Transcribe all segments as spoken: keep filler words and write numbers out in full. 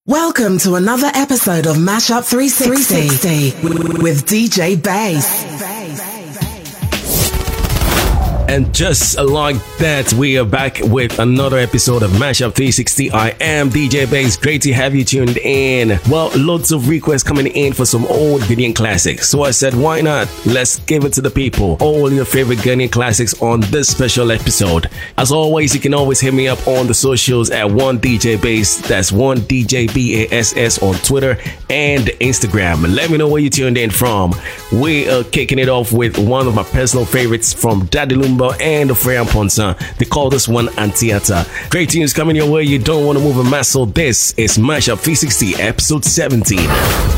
Welcome to another episode of Mashup three sixty with D J Bass. And just like that, we are back with another episode of Mashup three sixty. I am D J Bass. Great to have you tuned in. Well, lots of requests coming in for some old Ghanaian classics. So I said, why not? Let's give it to the people. All your favorite Ghanaian classics on this special episode. As always, you can always hit me up on the socials at one D J Bass. That's one D J B A S S on Twitter and Instagram. Let me know where you tuned in from. We are kicking it off with one of my personal favorites from Daddy Lumba and Freya Ponsa. They call this one Antiata. Great tunes coming your way. You don't want to move a muscle. This is Mashup three sixty, episode seventeen.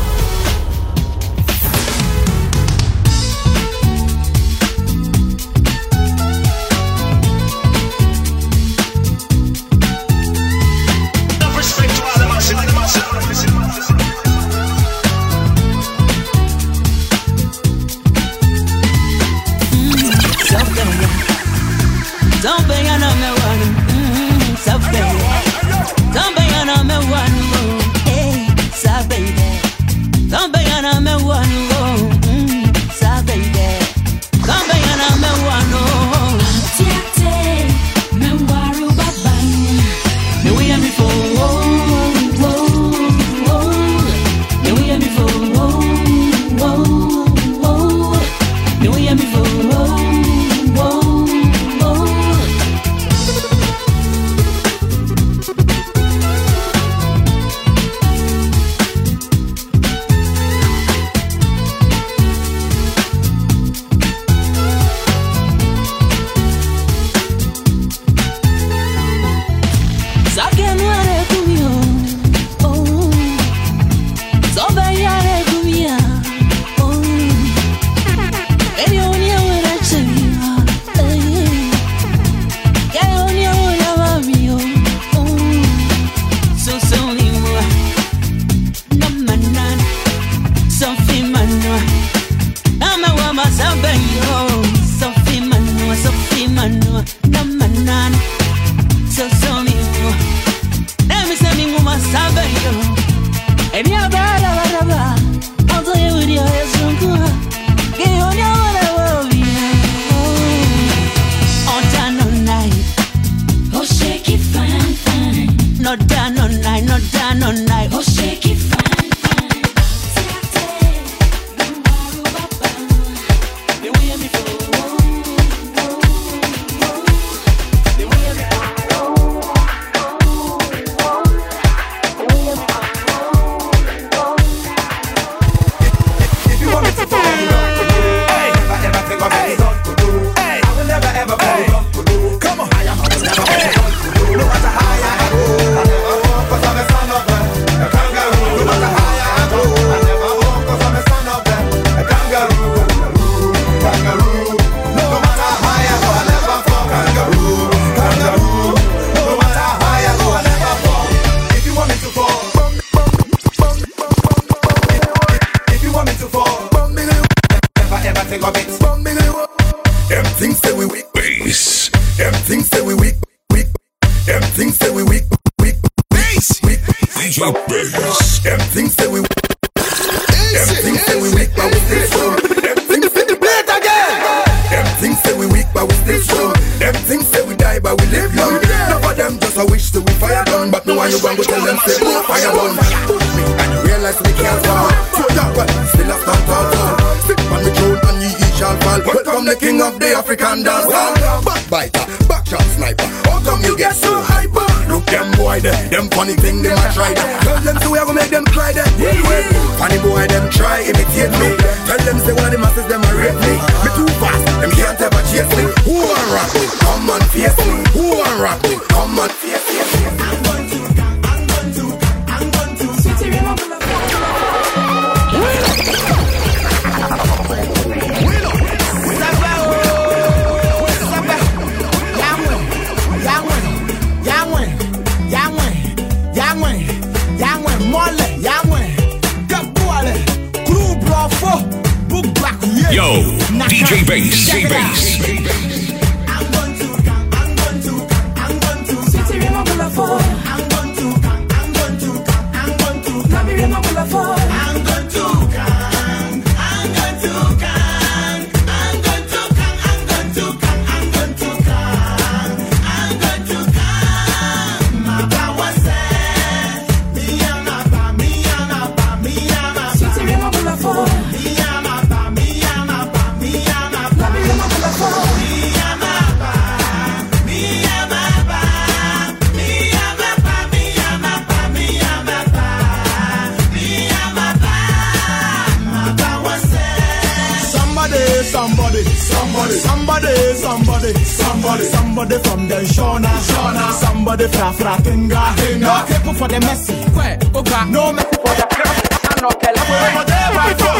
D J Bass, D J Bass. I'm going to, I'm going to, I'm going to, I'm going to, I'm going to, I'm going to, I'm going to, I'm going to, somebody, somebody, somebody, somebody, somebody from the Shona, Shona, somebody fra fra Tinga, Tinga. No people for the messy, where, okay, no me for the no tell me what they buy for.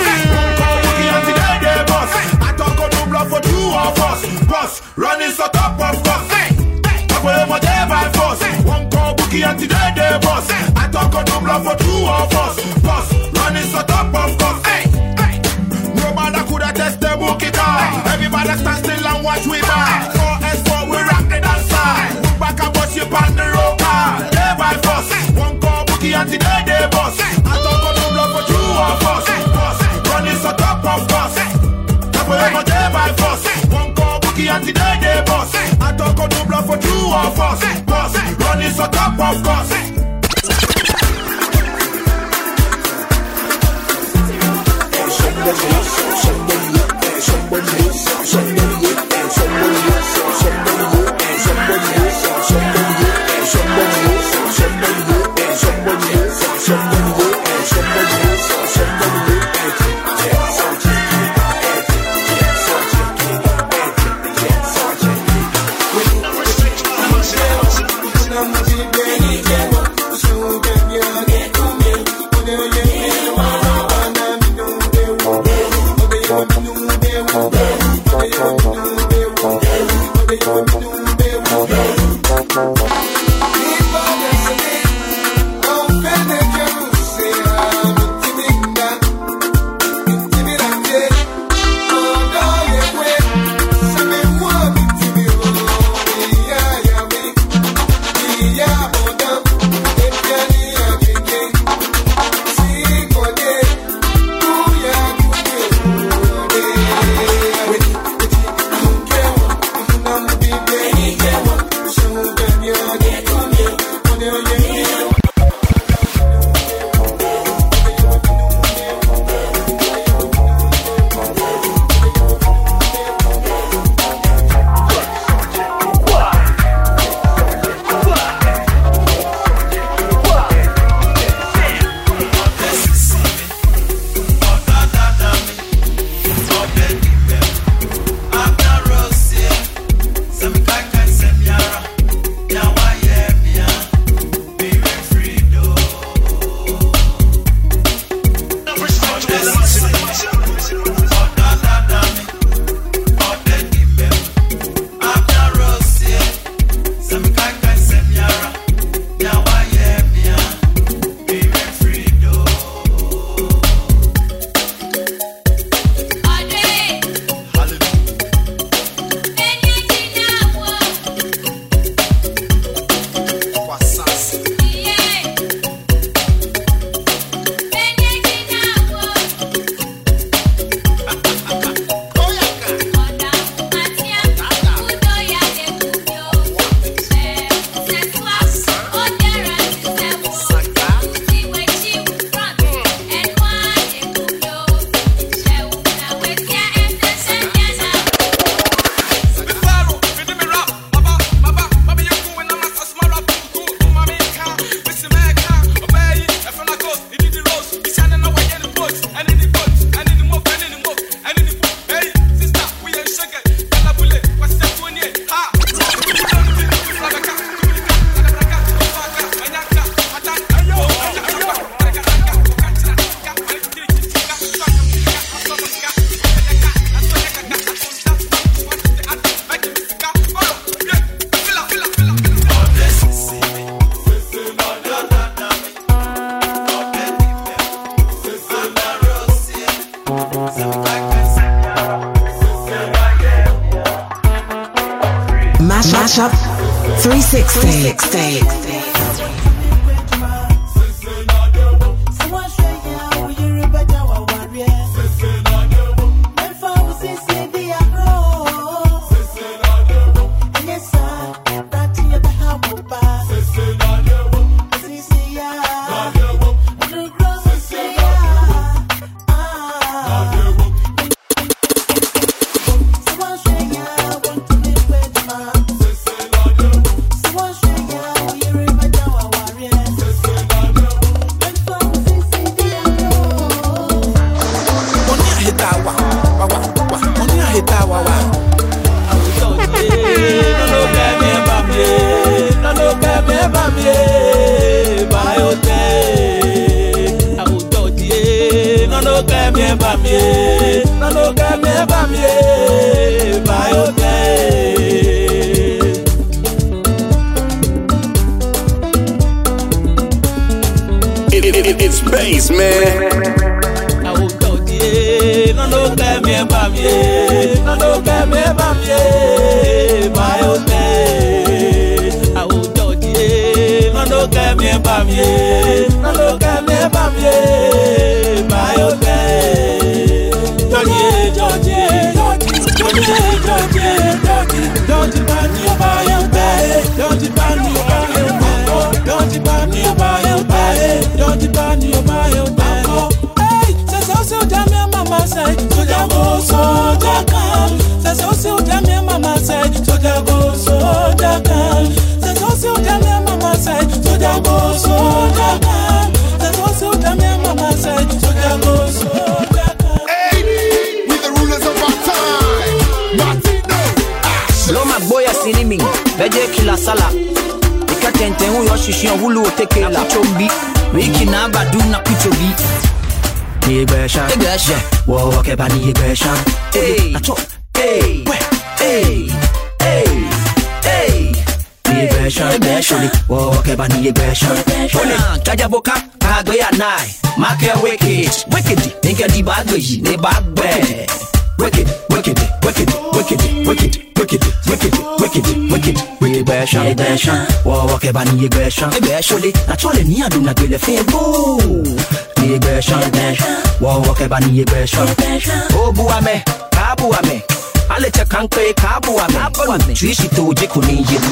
I talk on the block for two of us, boss, running so top of us. Where my day by force, one call bookie and today they boss. I talk on the block for two of us, boss, running so top of us. Nobody could have tested the bookie down. Everybody stand still and watch we buy. four S four we rock the dance side. Look back and bust you on the road car. Day by force, one call bookie and today they boss. I talk on the block for two of us, boss, running so top of us. Where my day by force, one call bookie and today they boss. I talk on the block for two of us, boss, running so top of us. Mashup three sixty. You're ba mi, no no ke me ba mi, ba yo te. It, it, it, it's bass, man. I will go to no no ke me ba mi, no no ke me ba mi, ba yo te. I will go to no no ke me ba mi, no no ke me ba mi, ba yo te. Georgie, Georgie, Georgie, Georgie, Georgie, Georgie, ban you by your day, Georgie, ban you by your day, Georgie, ban you by your day, Georgie, ban you by your day. Hey, say so so damn your mama say, so ya go so ya come. Say so so damn your mama say, so ya go so ya come. Say so so damn your mama say, so ya go so ya come. Say so so damn your mama say, so ya go so ya come. Loma boya sinimi, beje kila sala. Ika tente hu yo shishi hulu oteke la chombi. Wiki na badu na kuchobi. Ni gbesha, gbesha. Wo wo ke ba ni gbesha. Hey, acho. Hey, hey, hey, hey. Ni gbesha, gbesha. Wo wo ke ba ni gbesha. Ona kaja boka, agbe ya nai. Make wicked, wicked. Ninka di bagbe yi, ne bagbe. Wicked, wicked, wicked, wicked, wicked, wicked, wicked, wicked, wicked, wicked, bashan, bashan. Wo wo ke ba ni bashan, bashan. Na chole ni adu na gele fe go. Ni bashan, bashan. Wo wo ke ba ni bashan. O buame, ka buame. Ale che kanke ka buame. Trishi to je kuni ye.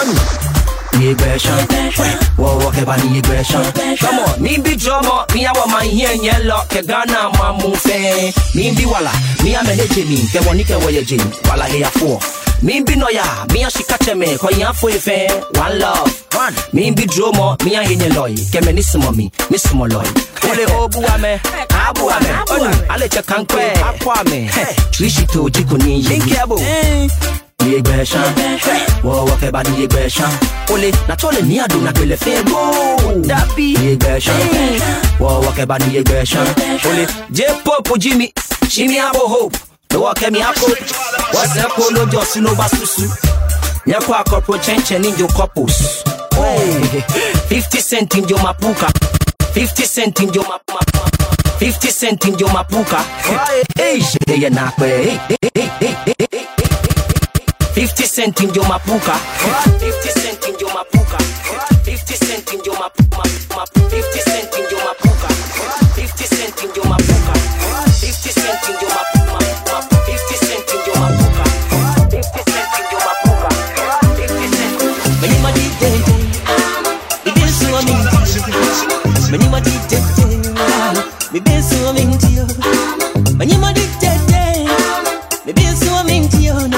Ni bashan, wo wo ke ba ni bashan. Come on, me be drama, me awa man here yellow ke Ghana mamu fe. Me be wala, me a manage me ke woni ke wo ye jin. Wala here for. Me be noya, me a shikache me ko yan fo ife. One love, one. Me be drama, me a henye loy. Ke me nisimo mi, nisimo loy. Ole obu ame, abu ame. Onu, ale che kankwe, akwa me. Trishi to jikuni ye. Inkebo. Ni gbeshan, wo wo ke ba ni gbeshan. Ole na chole ni adu na gele fe go. Dabi ni gbeshan, wo wo ke ba ni gbeshan. Ole je popo Jimmy, Jimmy abo hope. No wo ke mi ako. What's up no just no basusu. Nya kwa corpo chenche ninjo couples. Oh, fifty cent in your mapuka. fifty cent in your map fifty cent in your mapuka. Hey, hey na kwe. Hey, hey, hey. fifty cent in your mapuka. fifty cent in your mapuka. fifty cent in your mapuka. fifty cent in your mapuka. fifty cent in your mapuka. fifty cent in your mapuka. fifty cent in your mapuka. fifty cent in your mapuka. fifty cent. Many money day. It is so amazing. Many money day. Me be so amazing. Many money day. Me be so amazing.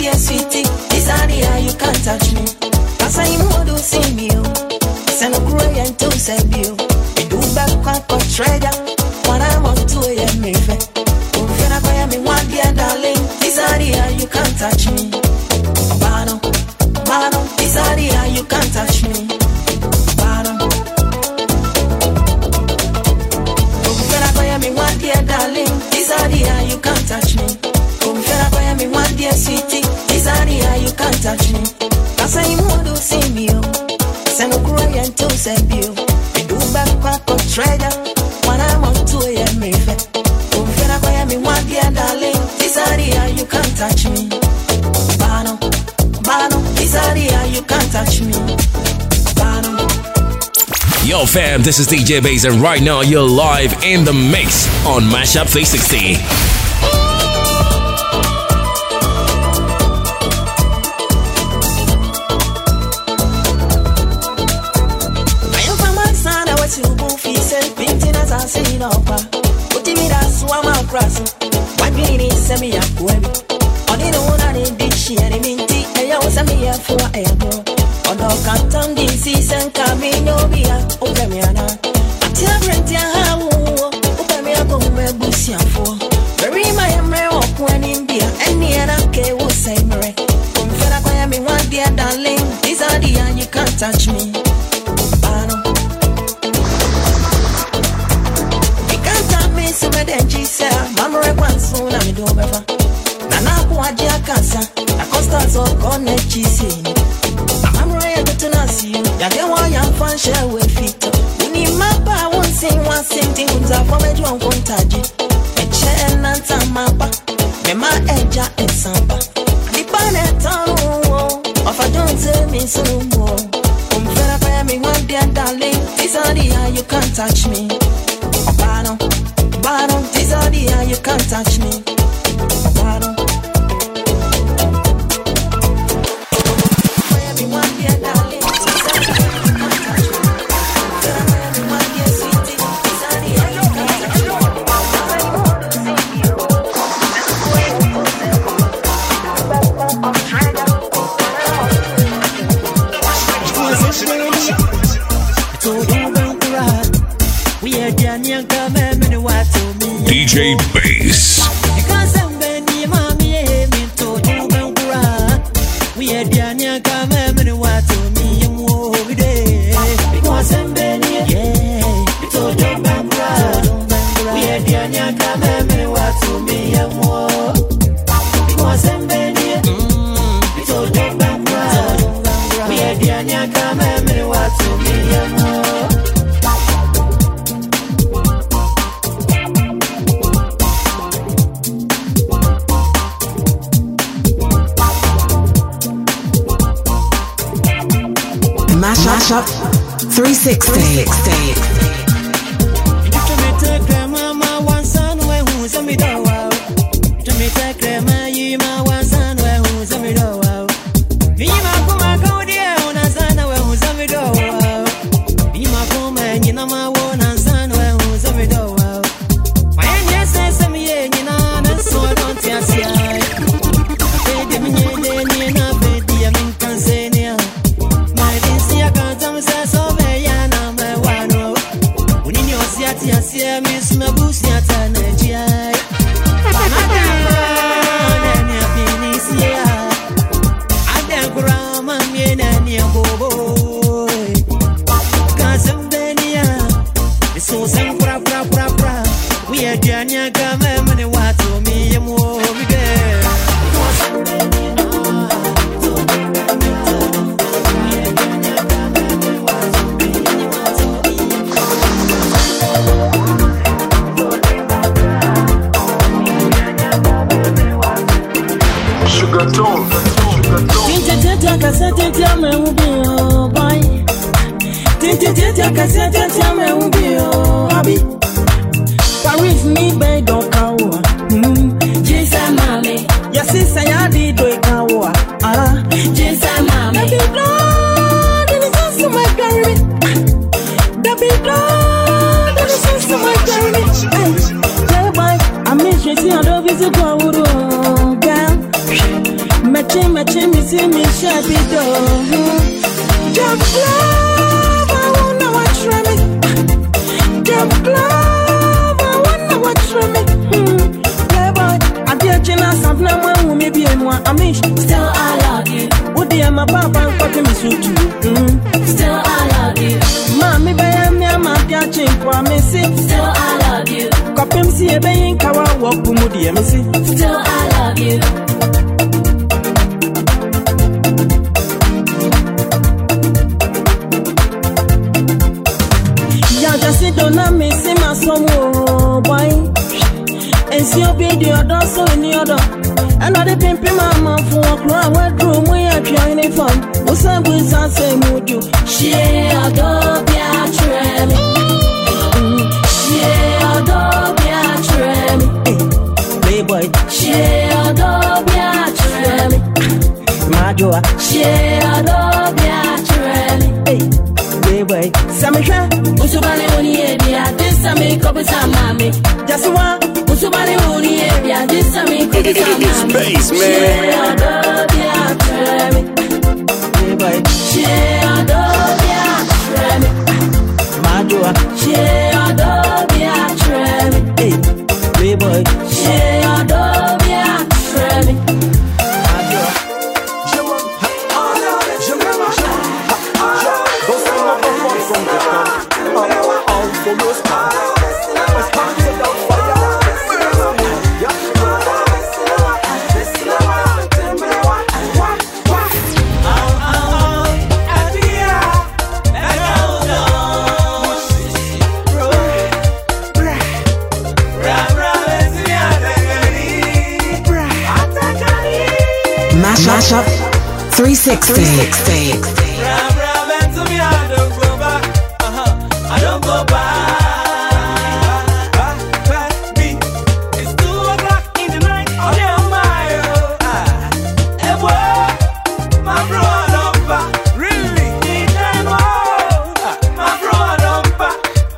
dear sweetie. This idea you can't touch me. Cause I know do see me. Send a cry and to send you. We do back quack or treasure. What I'm on to a me. Oh, when I buy me one dear darling. This idea you can't touch me. Bano, Bano, this idea you can't touch me. Bano. Oh, when I buy me one dear darling. This idea you can't touch me. Oh, when I buy me one dear sweetie. This idea you can't touch me. Cause I know do see me. Send a cry and to send you. We do back quack or treasure. When I'm on to a me. Oh, when I buy me one dear darling. This idea you can't touch me. Bano, Bano, this idea you can't touch me. Bano. Yo fam, this is D J Bass and right now you're live in the mix on Mashup three sixty. I say no pa. Put me that swam across. One minute send me a query. On the one I need this she and minty. And you send me a for a bro. On the canton this season coming over here. Open me ana. Until I rent your house. Open me a come me bush for. Very my emre up when in beer. And the other K will say me. Come fed up by me one dear darling. This idea you can't touch me. So me then she say, Mama rekwan soon na me do befa. Na na ko aje akasa, na costa so connect chisi. Mama re get to na see you. Ya get one ya fan share we fit. Uni mapa won sing one same thing unza for me jo kontaji. E che na tamapa, me ma eja exampa. Di pane tanu, of I don't tell me so more. Come fera pa me one dear darling. This idea you can't touch me. Bano. Bottom, this idea you can't touch me. Bottom. Everyone dear darling, this idea you can't touch me. Everyone dear sweetie, this idea you can't touch me. I want to see you. We are Daniel Gamer. D J Bass. Mashup three sixty. Paris me be do kawa. Jinsa mami. Yes, sister ya di do kawa. Ah, jinsa mami. Baby blood, this is so my girl. Baby blood, this is so my girl. Hey, boy, I miss you. See, I love you so good, girl. Me chima chimi see me shabby do. Just love, I wanna watch me. Just love, I wanna watch me. Playboy, I dear Jinas, I've no one who may be in one. I mean, still I love you. Would dear my papa and fucking me suit you. Still I love you. Mommy, by me, I'm not catching promise. Still I love you. Copim see a baying kawa walk Pumudi, M C. Still I love you. Ya just sit down and me see my son, boy. And see your video, don't so in the other. And I didn't pay my mom for a crowd. What room we are trying to find? What's up with that same mood? She adore me, I try me. She adore me, I try me. Playboy, she adore me, I try me. Majoa, she adore me, I try me. Playboy, Samisha, Usubani Uni, this Sami Kopisa Mami. Just one, Usubani Uni, this Sami Kopisa Mami. It's space, man. She adore me, I try me. Playboy, she adore me, I try me. Majoa, she adore me, I try me. Hey, Playboy, she adore me, I try me. Majoa. Mashup three sixty. three sixty. I don't go back. It's two o'clock in the night. Oh, yeah, my my brother, really? My brother,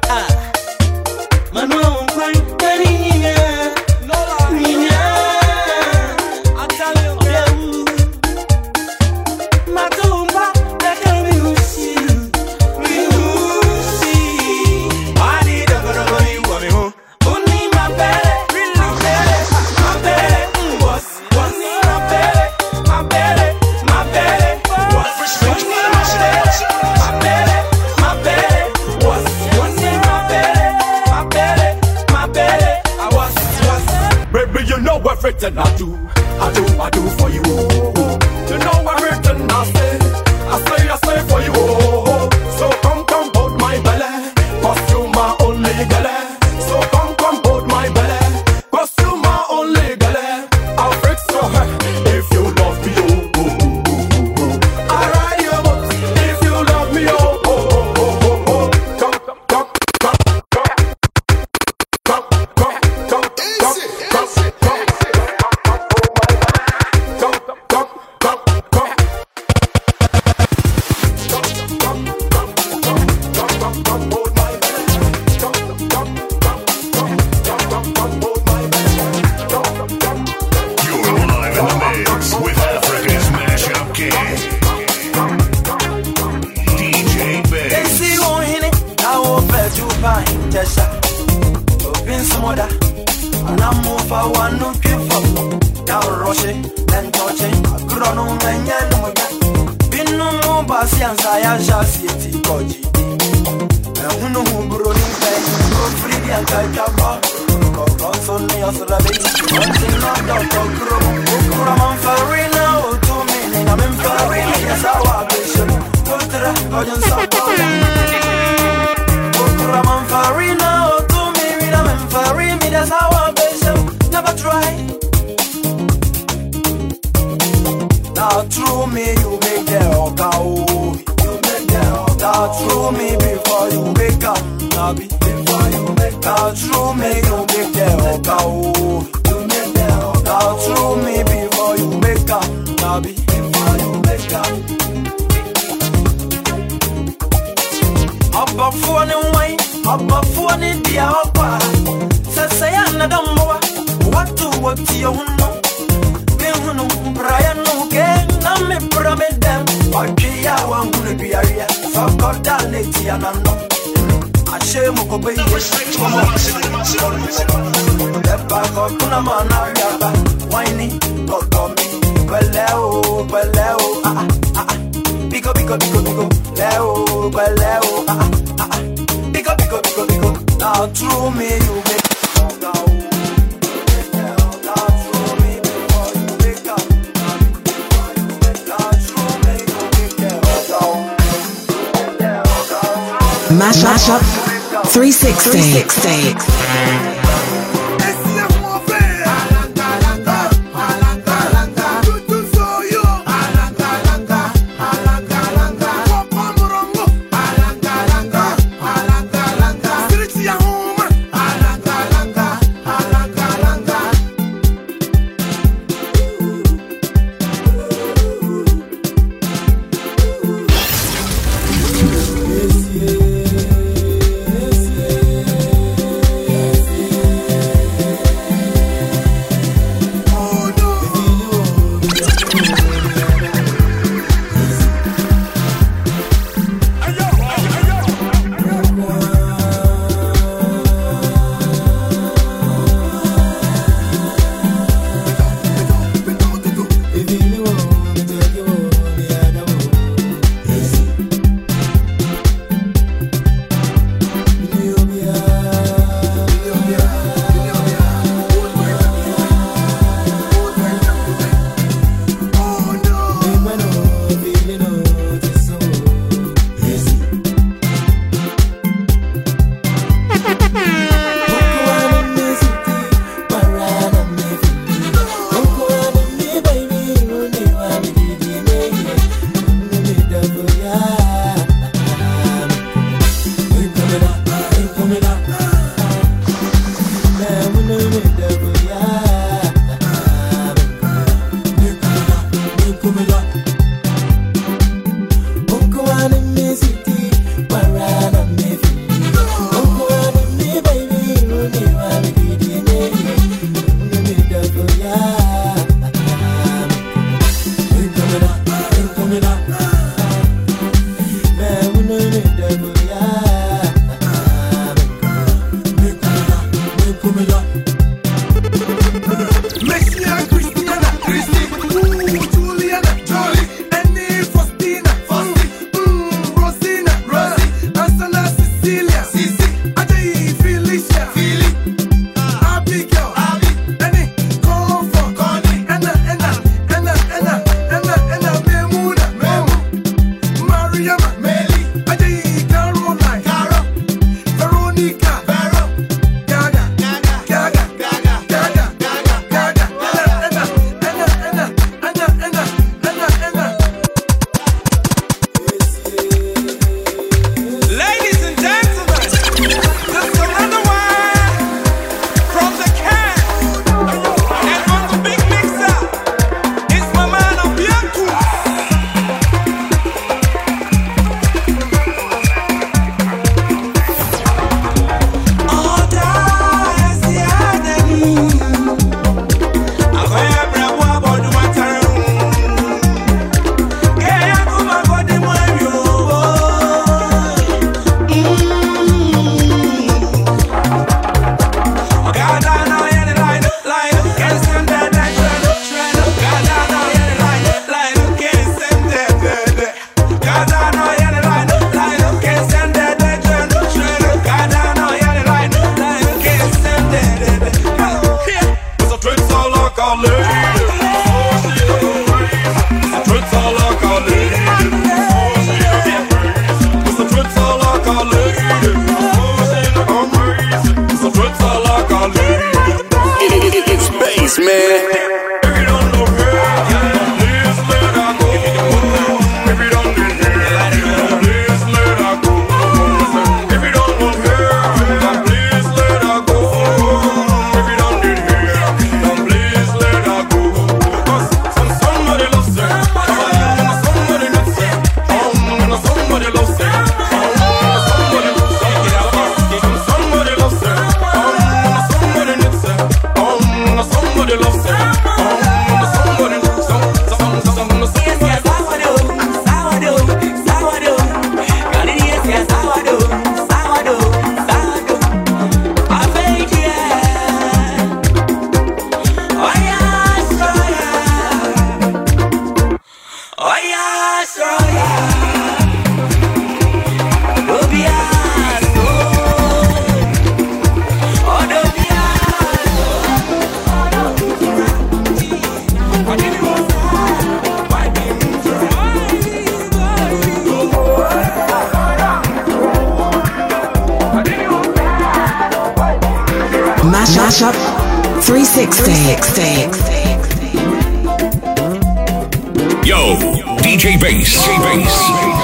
my no crying. I tell you, my tumba, that can be see. Everything I do, I do, I do for you. You know everything I say, I say, I say for you. So come, come, hold my belly, cause you my only belly. So come, come, hold my belly, cause you my only belly. I'll fix your head if you love me, oh, oh, oh, oh, oh. I'll ride your boat if you love me, oh, oh, oh, oh, oh, oh. Come, come, come, come, come, come, come, come, come, come, come. hunu Brian Nuke na me promise them Wakia wangu ne biaria Fakoda neti anano Ashe mukobe yes Come on Lepa kokuna mana yaba Whiny Kokomi Beleo Beleo Ah ah ah Biko biko biko biko Leo Beleo Ah ah ah Biko biko biko biko Now through me you make Mash, mash up three sixty. Mashup three sixty. Yo, D J Bass. D J Bass.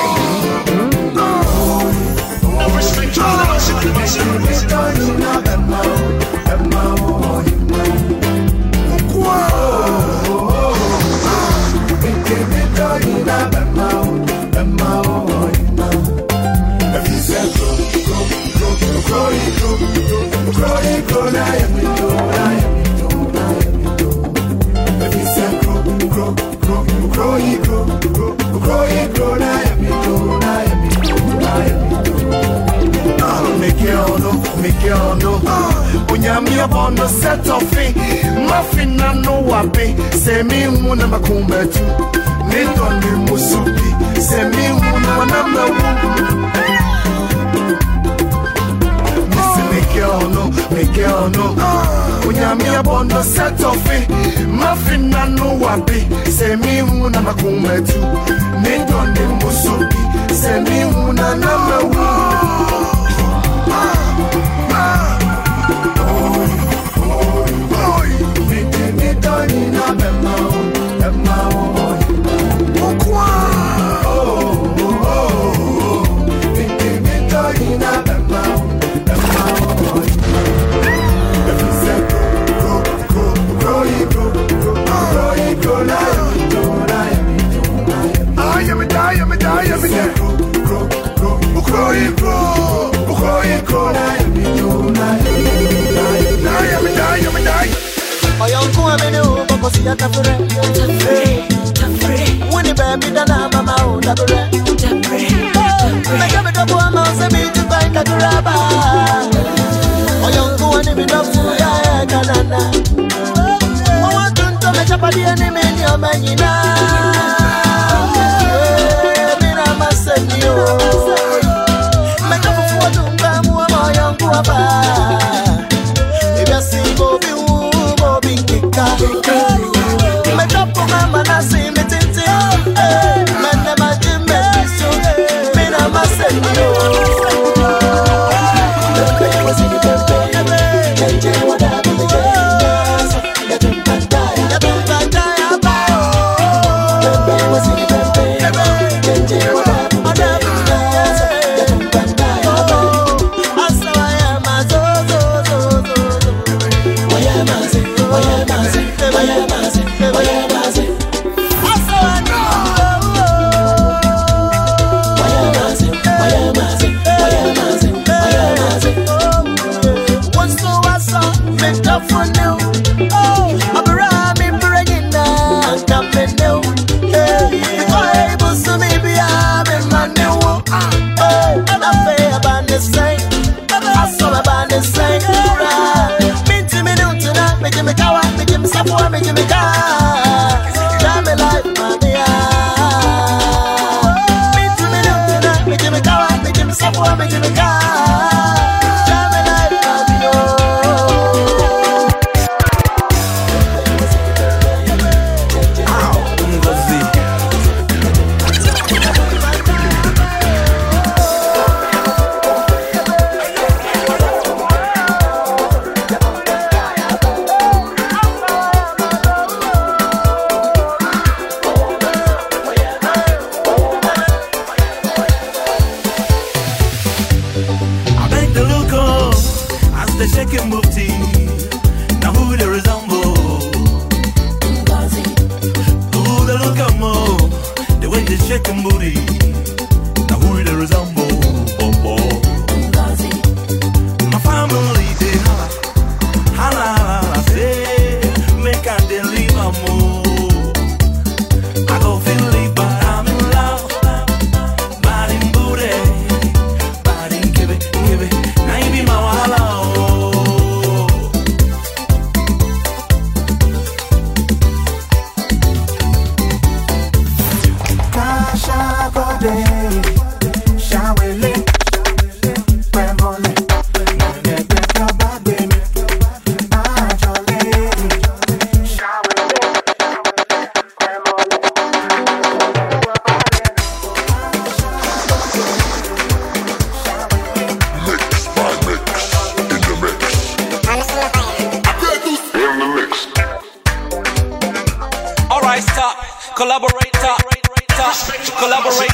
Unyamia bono set of it. Mafina no wabe. Semi muna makumbetu. Nito ni musupi. Semi muna wanamna wu. Missy make ono, make ono. Unyamia bono set of it. Mafina no wabe. Semi muna makumbetu. Nito ni musupi. Semi muna namna wu. Collaborate.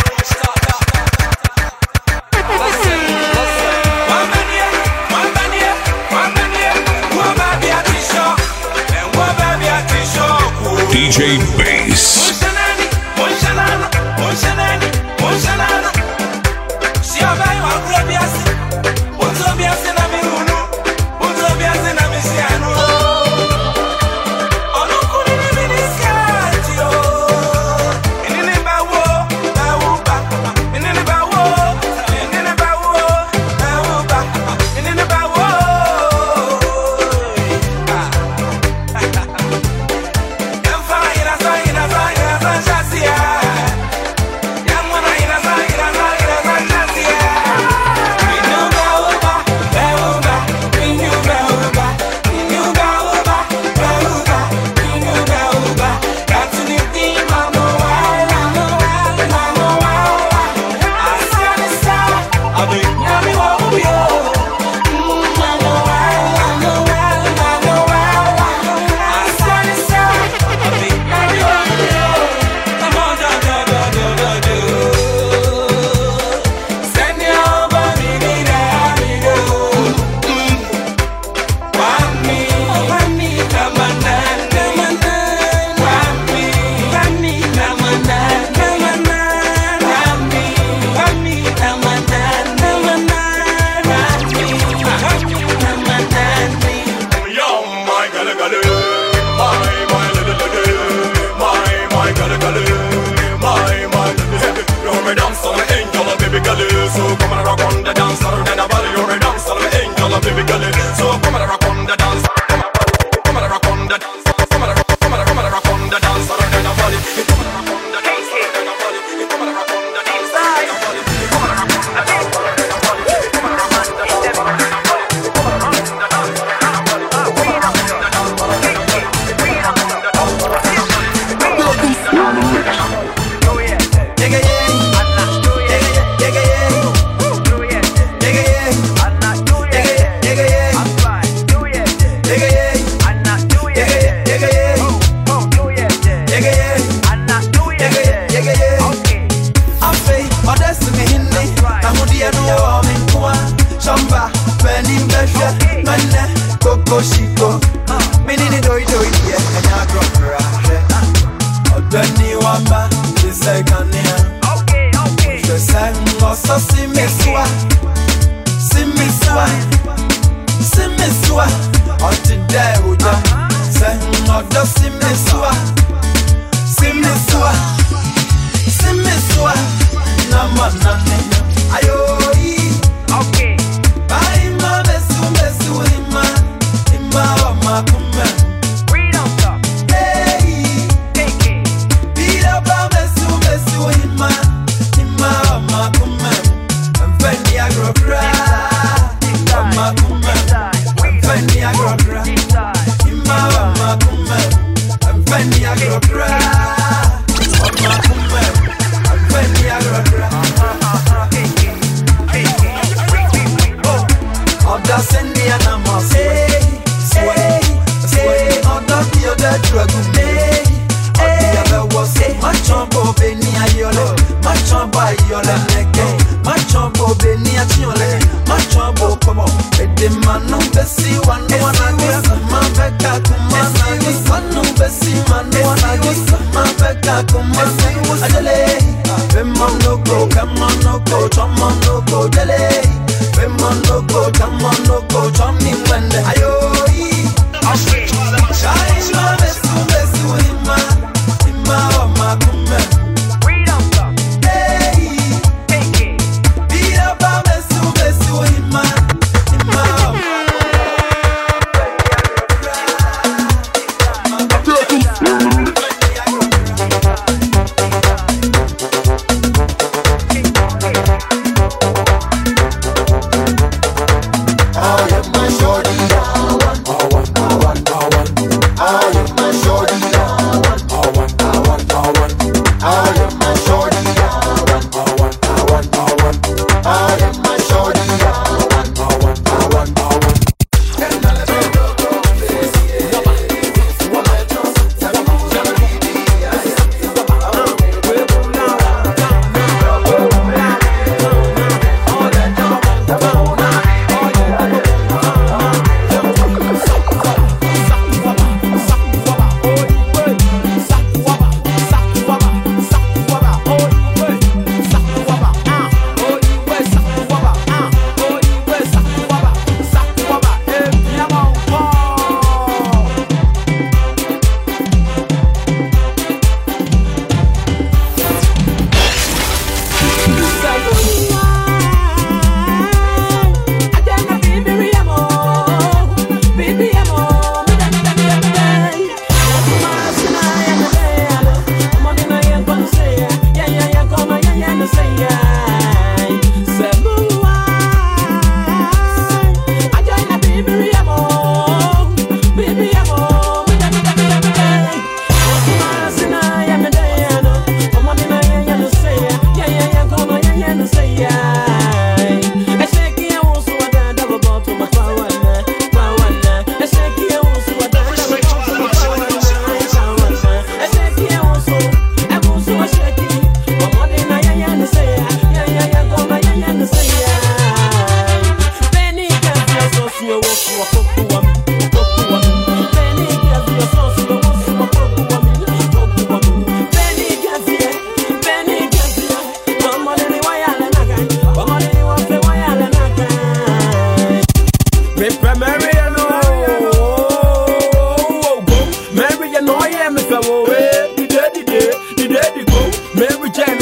D J Bass. Shorty, I want, I want, I want, I want.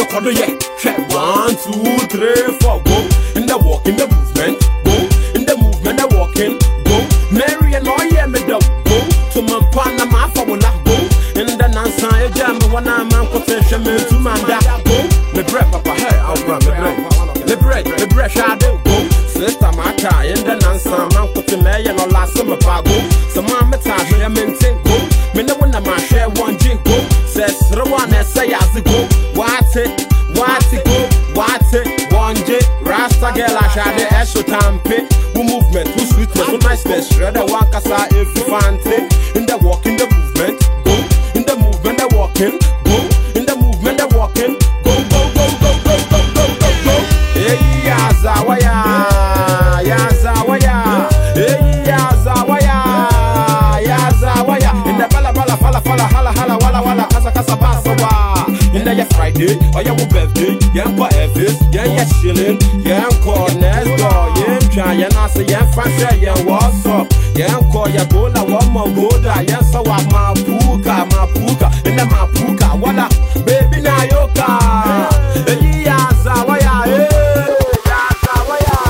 for the yeah. One, two, three, four, go. In the walk, in the movement, go. In the movement, the walking, go. Mary and I am the go. To my partner, my phone will not go. In the Nansa, a jam, one I'm on potential, to my dad, go. The breath of a hair, I'll run the bread. The bread, the bread, I do go. Sister, my car, in the Nansa, I'm putting me and all last summer, go. So, Mamma, I'm in go. Me no one my share one jingle. Says the one that say as it go. What it, what it go, what it, one J. Rasta girl, I shall the extra time pit. Who movement, who sweetness, who niceness. Shredder one cassa if you fancy. In the walk, in the movement, go. In the movement, the walking, go. In the movement, the walking, go, go, go, go, go, go, go, go, go. Hey, Yazawaya, Yazawaya, hey, Yazawaya, Yazawaya. In the bala bala fala fala hala hala wala wala kasa kasa basa wa. In the Friday, or your birthday, young for Elvis, young yes shilling, young call next door, young try, young answer, young fancy, young what's up, young call your goal, I want more gold, yes, so I'm my puka, my puka, in the my puka, wala, baby, na yoka, Yaza, waya, eh, Yaza, waya.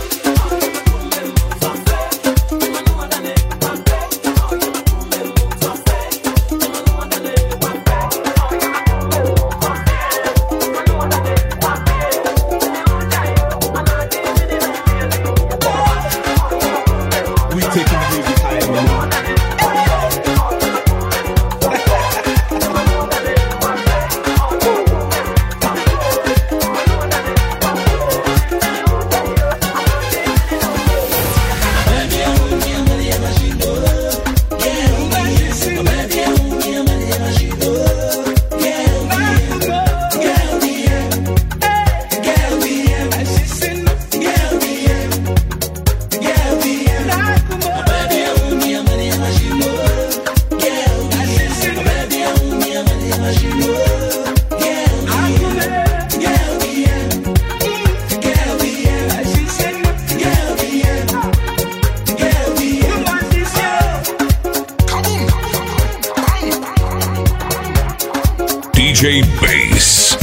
D J Bass.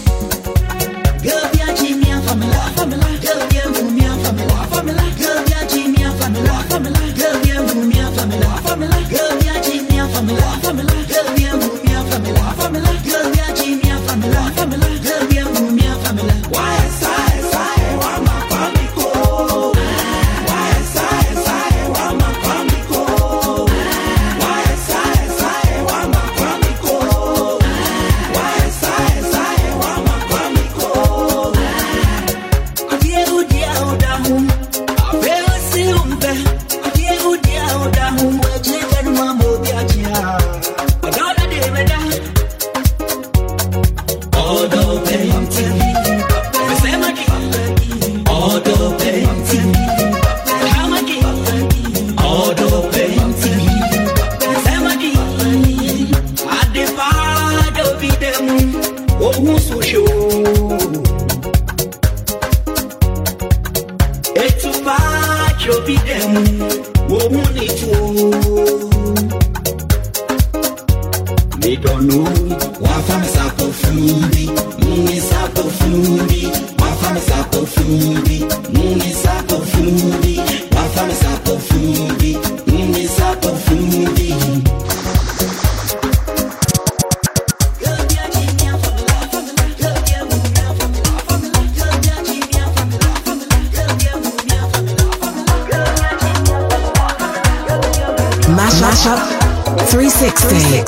Mashup three sixty.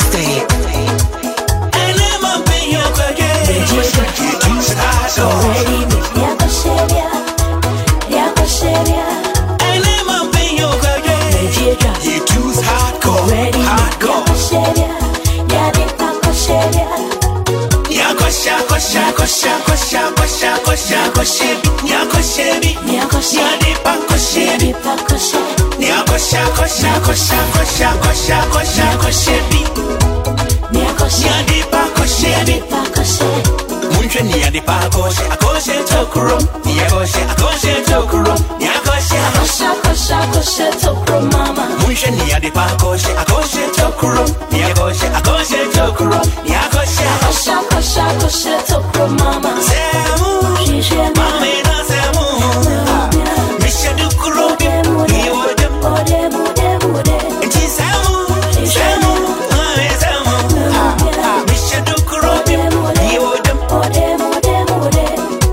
Mama. kosha kosha tokro mama. Semu, mama ina semu. Misha dukuro, iwode, ode, ode, ode. Inchi semu, semu, mama semu. Misha dukuro, iwode, ode, ode, ode.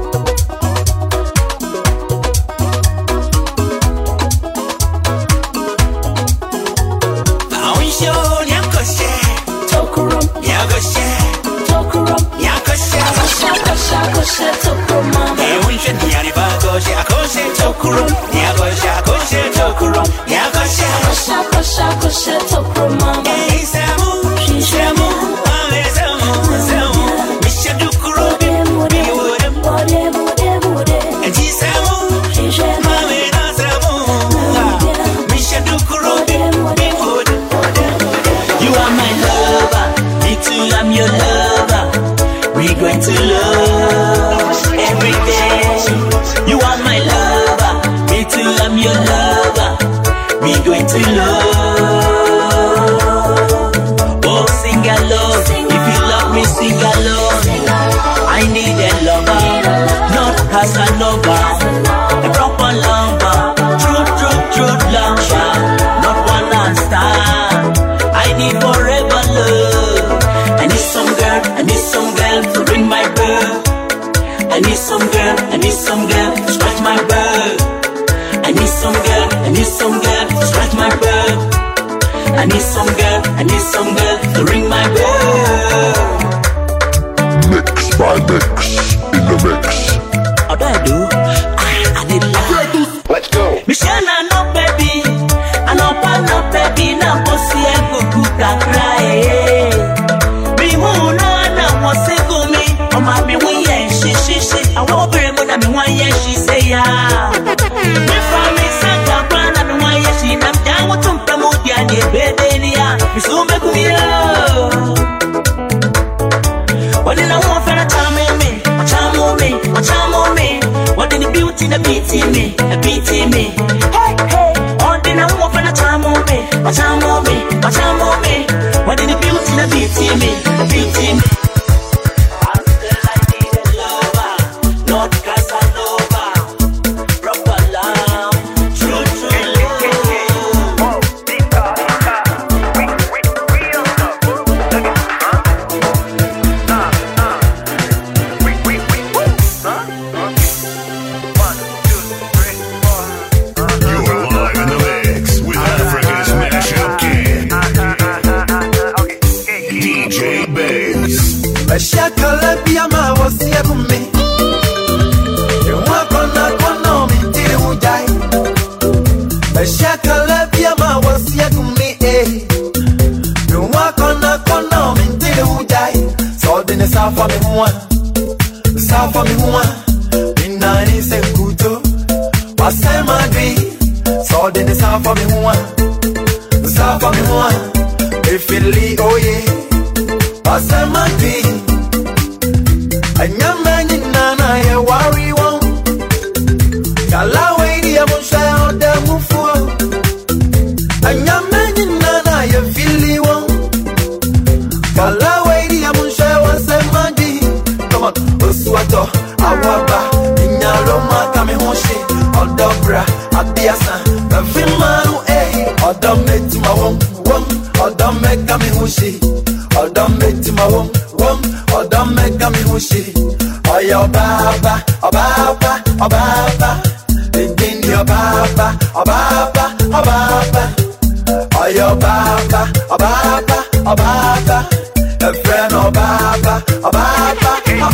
Awisho nyakoshe, tokro, nyakoshe. Kosha tokuro mama. Eh, unje ni ariba kosha kosha tokuro. Nya kosha kosha tokuro. Nya kosha kosha kosha kosha tokuro mama. Eh, samu samu ame samu samu. Misha dukuro bi bi wode wode wode wode. Eh, ji samu ame na samu. Misha dukuro bi bi wode. You are my lover, me too I'm your lover. We going to love every day. You are my lover, me too, I'm your lover. We going to love. Oh, sing along, if you love me, sing along. I need a lover, not Casanova, a proper lover, true, true, true lover, not one night stand. I need forever love. I need some girl, I need some girl to ring my bell. I need some girl, I need some girl to scratch my bell. I need some girl, I need some girl to scratch my bell. I need some girl, I need some girl to ring my bell. Mix by mix, in the mix. How do I do? I, I need love. Let's go. Michelle, I know baby. I know I know baby. Now bossy I go good and cry. Me who know I know what's it go me. Oh my me when yeah she she she. I want very much I me one yeah she say yeah. Me from me sanga brand I me one yeah she. I'm down with some promote yeah the baby yeah. Me so make me love. What did I want for the time in me? My charm on me, my charm on me. What did the beauty the beating me, the beating me? Hey hey. What did I want for the time on me? My charm on me, my charm on me. What did the beauty the beating me, the beating me? Safa mi huwa, safa mi huwa. Inani se kuto, wasema dwi. So dene safa mi huwa, safa mi huwa. Ifili oye, wasema dwi. Anyama nina ye wari won. Kala wedi ya monsha ode mufuo. Anyama nina ye fili won. Kala wedi ya monsha Osuato, Awaba, Inyaroma, Kamehoshi, Odobra, Abiasa, Vimanu, eh, Odome to my wom, wom, Odome Kamihushi, Odome to my wom, wom, Odome Kamihushi, Oyo Baba, Obaba, Obaba, Again your Baba, Obaba, Obaba, Oyo Baba, Obaba, Obaba, a friend of Baba, Obaba. Come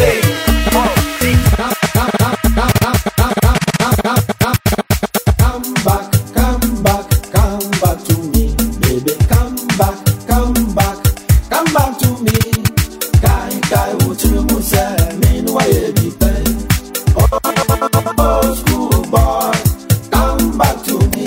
back, come back, come back to me, baby. Come back, come back, come back to me. Kai kai utu musa, mean why you be pain. Oh, school boy, come back to me.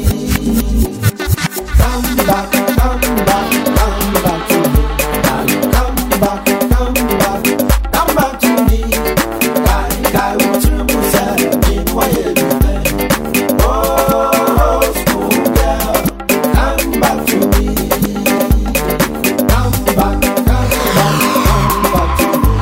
Come back, come back, come back to me. Come back, come back. Come back to me. Kai kai utu musa, mean why you be pain. Oh, school girl, come back to me. Come back, come back, come back to me.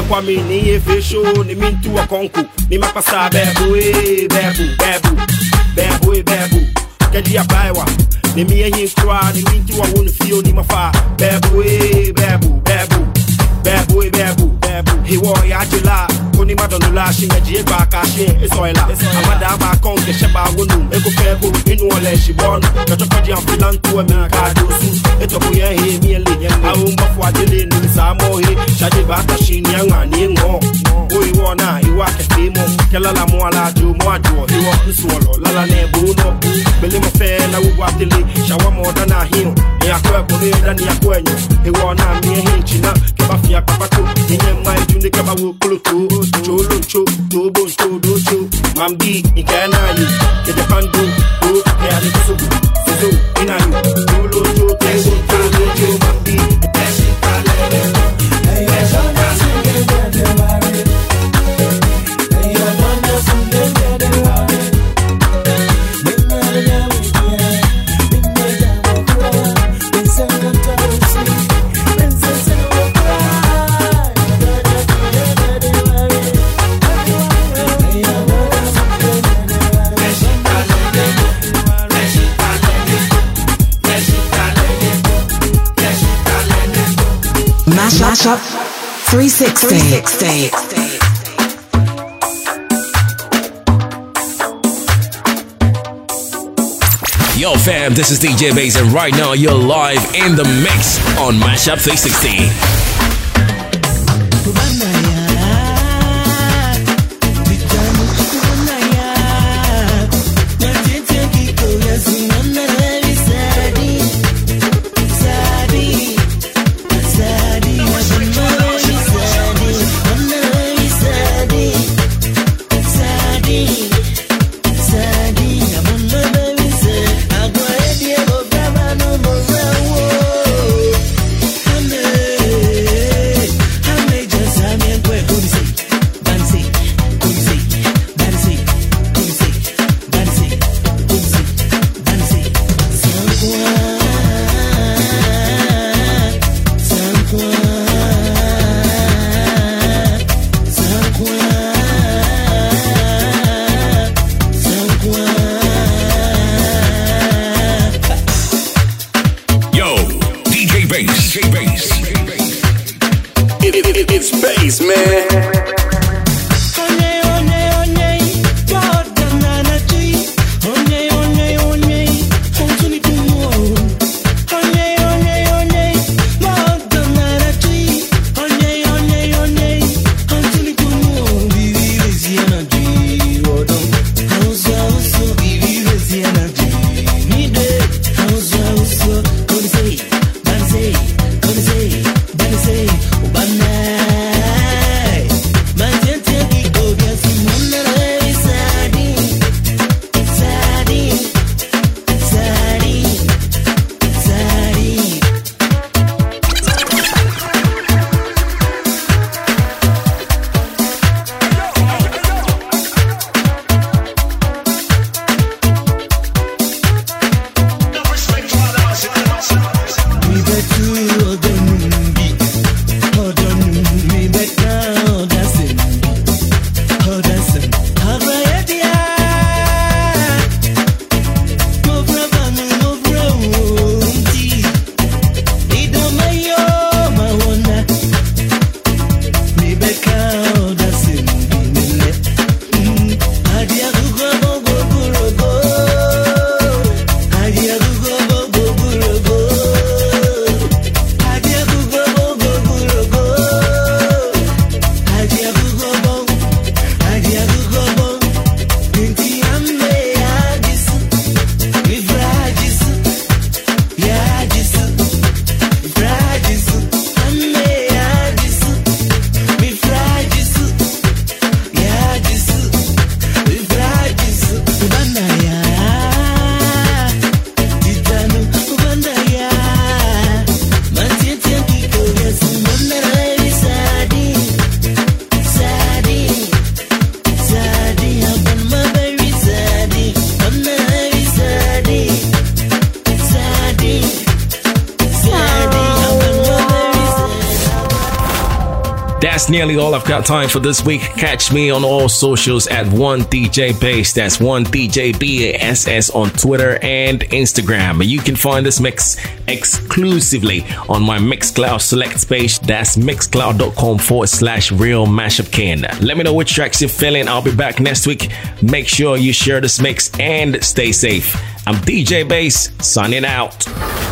kwa mi ni ye fesho ni mintu wa konku ni mapasa bebu eh bebu bebu bebu eh bebu kedi ya baiwa ni mi ye hinkra ni mintu wa wonu fio ni mafa bebu eh bebu bebu bebu eh bebu bebu he wo ya jula koni madonula shi meji e gba ka shi esoila amada ba kon ke sheba wonu e ko fe ko inu ole shi bon to to kodi am filan to mi ka do su e to ko ye he mi ele a o mo fo adele ni sa mo he shade ba ta shi ni anwa ni ngo o i wona i wa ke fi mo ke la la mo ala ju mo aju he wo ku so lo la la ne bo no bele mo fe na wo adele shawa mo da na hin e akwa ko ni da ni akwa enyo e wona mi he china ke ba fi akwa to ni mai ju ni ke ba wo kulutu cholo cho do bon to do cho mambi ikana yi ke de pando o ke ale so so ina yi cholo cho te so to do cho mambi pesi kalele hey ya shona singe de ware hey ya wanda singe de ware minna ya wiye minna ya wakura insanga tawsi insanga wakura Mash, mash up three sixty. three sixty. Yo fam, this is D J Bass and right now you're live in the mix on Mashup three sixty. I'm That's nearly all I've got time for this week. Catch me on all socials at one D J Bass. That's one D J B A S S on Twitter and Instagram. You can find this mix exclusively on my Mixcloud Select page. That's mixcloud.com forward slash Real Mashup King. Let me know which tracks you're feeling. I'll be back next week. Make sure you share this mix and stay safe. I'm D J Bass, signing out.